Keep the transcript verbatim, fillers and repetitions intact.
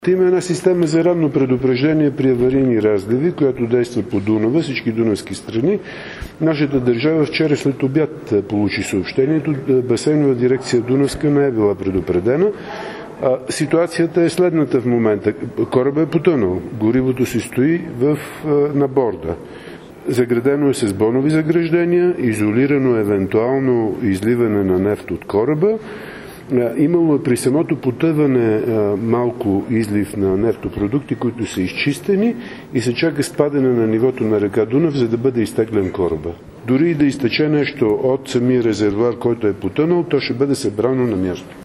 Има една система за ранно предупреждение при аварийни разливи, която действа по Дунава, всички дунавски страни. Нашата държава вчера след обяд получи съобщението. Басейнова дирекция Дунавска не е била предупредена. Ситуацията е следната в момента. Корабът е потънал. Горивото си стои в, на борда. Заградено е с бонови заграждения, изолирано евентуално изливане на нефт от кораба. Имало е при самото потъване малко излив на нефтопродукти, които са изчистени и се чака спадане на нивото на река Дунав, за да бъде изтеглен кораба. Дори и да изтече нещо от самия резервоар, който е потънал, то ще бъде събрано на място.